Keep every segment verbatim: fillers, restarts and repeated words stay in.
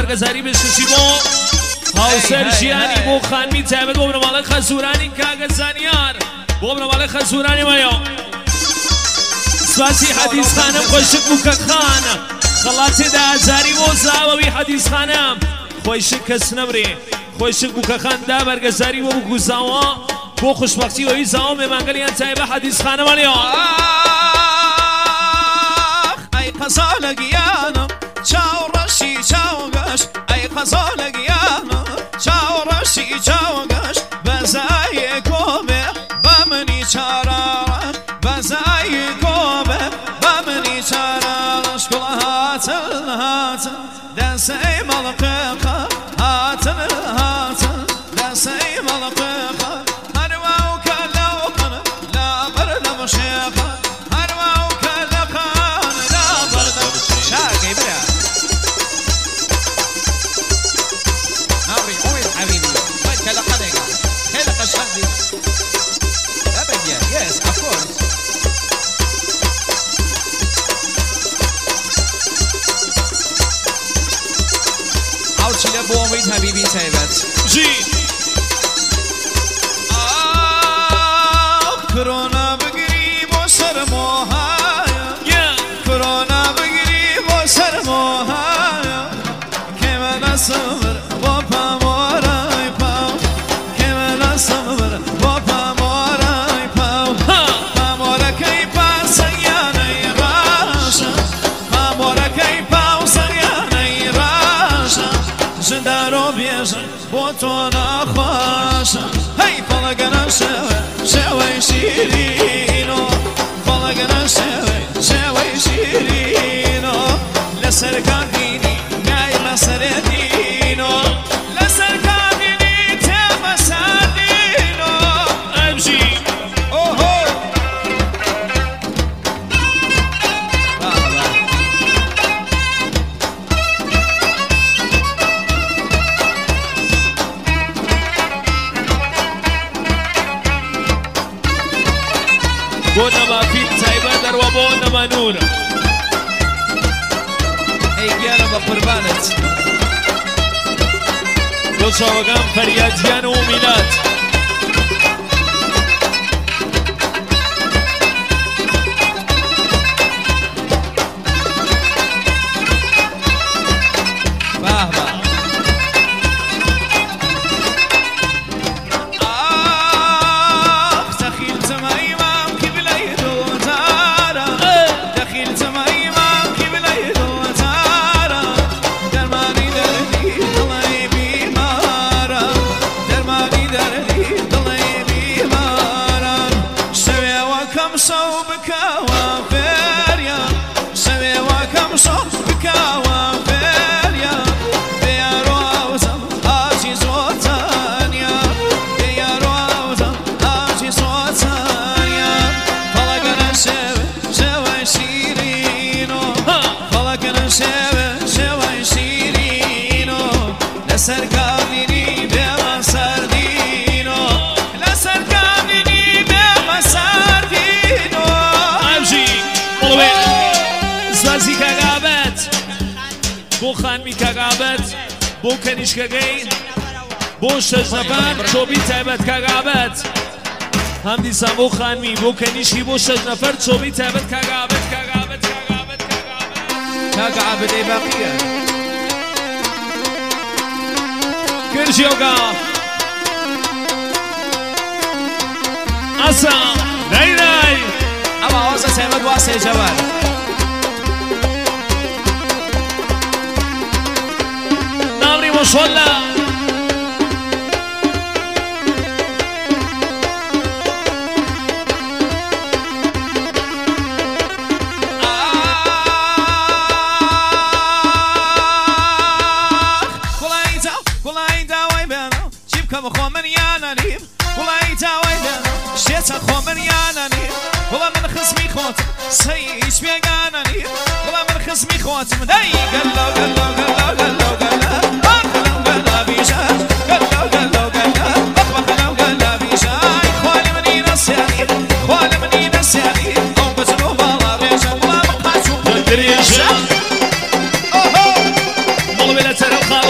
ئاگەزاری بشکشی بۆ هاوسەر ژیانی بۆ خانمی تایبەت بۆ بنەماڵەی خەزوورانی کاگە زانیار بۆ بنەماڵەی خەزوورانی مەیە سواسی حەدیث خانم خۆشک بووکە خان خەڵاتێدا ئازاری بۆ زاوەوی حەدیث خانم خۆشک کەس نەبرێ خۆشک بووکە خان دا بەرگەزاری بۆ بوو زاوە بۆ خوشبەختی ئەوی زاوە مێمانگەلیان تایبە حەدیث خانەمەڵێ ئەی قەزا لە گیانم چاوڕەشی چاوگەش ئەی قەزا لە گیانم چاوڕەشی چاوگەش بەزای کۆبێ بە منی چاراڕەش بەزای کۆبێ بە منی چاراڕەش گوڵە هاتن هاتن دەسەی مەڵقێقە هاتن هاتن دەسەی مەڵقێقە هەروەوکە لەوقن لابەر لە بەشێقە هەروەوکە لەقان لابەر لە شاگەی برا هاوڕی ئەوی حەبیبی وەکە لە قەدێگا خێلە قەشەندی ئەبەدیە یەس ئەفۆرس ئەوچی لە بۆ ئەوەی حەبیبی تایبەت ژی کۆرۆنا بگری بۆ سەرمۆهایە کۆرۆنا بگری بۆ سەرمۆهایە کێمەنە سەمر بۆ پامۆرای پاو کێمەنە سەمر بۆ پامۆرای پاو پامۆرەکەی پاو سەنگیانەی ڕاشە پامۆرەکەی پاو سەنگیانەی ڕاشە ژندارۆ بێژە بۆ تۆ ناخواشە هەی فەڵەگەنە شێوە شێوەی شیرینۆ فەڵەگەنە شێوەی شێوەی شیرینۆ لەسەر کاندینی نای لەسەرێ دینۆ لەسەر کاندینی تێمە ساردینۆ ئەمژی ئۆهۆ بۆ نەما فیلم تایبەت دەڕوا بۆ نەما نور ئەی گیانە بە قوربانت بۆ چاوەگام فەریادیان و میلات باه باه بۆ خانمی کاگابەت بۆ کەنیشکەکەی بۆ شەش نەفەر چۆبی تایبەت کاگابەت هەم دیسان بۆ خانمی بۆ کەنیشکی بۆ شەش نەفەر چۆبی تایبەت کاگابەت کاگابەت کاگابەت کاگابەت ئەی باقیە گرژیۆگا ئەسا نای نای ئەمە ئەوەزە تایبەت واسێ جەوار وصلنا سيش بيغاناني والله من خصمي خواتم داي قلو قلو قلو قلو قلو قلو قلو بيشا قلو قلو قلو قلو قلو بيشا خوالي مني نسياني خوالي مني نسياني او بزنو بالا ريشا والله مقاسو دريشا اوهو مولو بلا ترى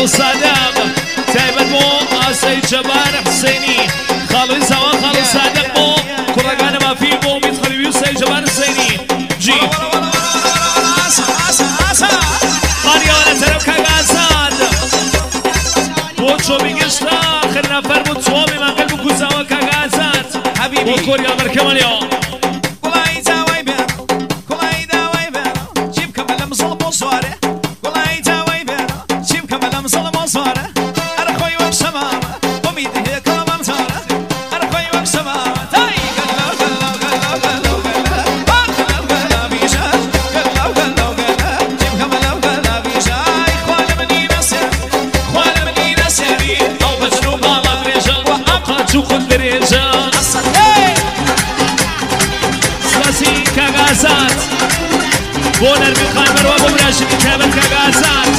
صادق تایبەت بۆ ئاسای جەبار حسێنی خاڵی زەوا خاڵی صادق بۆ کوڕەکانە مافی بۆ ئومید خەلیلی و سەی جەبار حسێنی جی قاریەوانە تەرەف کاگازاد بۆ چۆبی گەشتا آخر نەفەر بۆ چۆبی مانگەل بۆ کوزاوە کاگازاد بۆ کۆریا بەرکەمەلیەوە بۆ نەرمی خانمەرەوە بۆ براشمی تایبەت کاگازات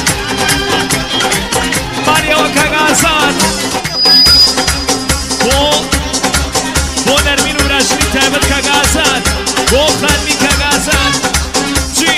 ماریەوە کاگازات بۆ بۆ نەرمین و براشمی تایبەت کاگازات بۆ خانمی کاگازات چی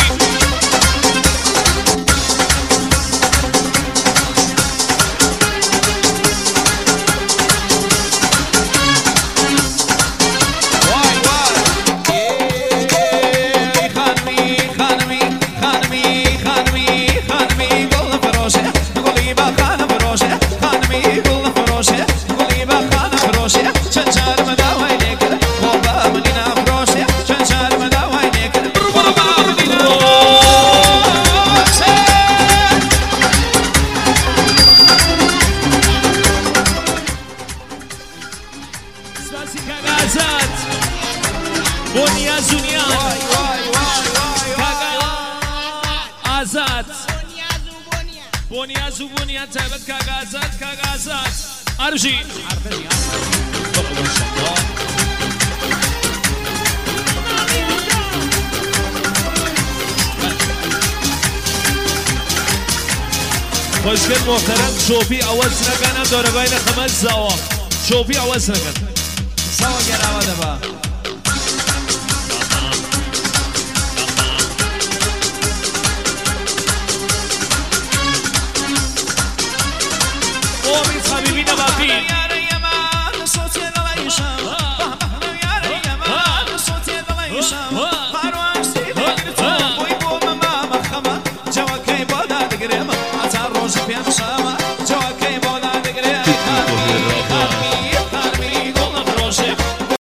بونياز وبونيا تابت كاغازات كاغازات ارجي خوشگل محترم شوفی عوض نکنم داره بین خمس زوا شوفی عوض نکن زوا گراوه دبا امید حبیبی نبافی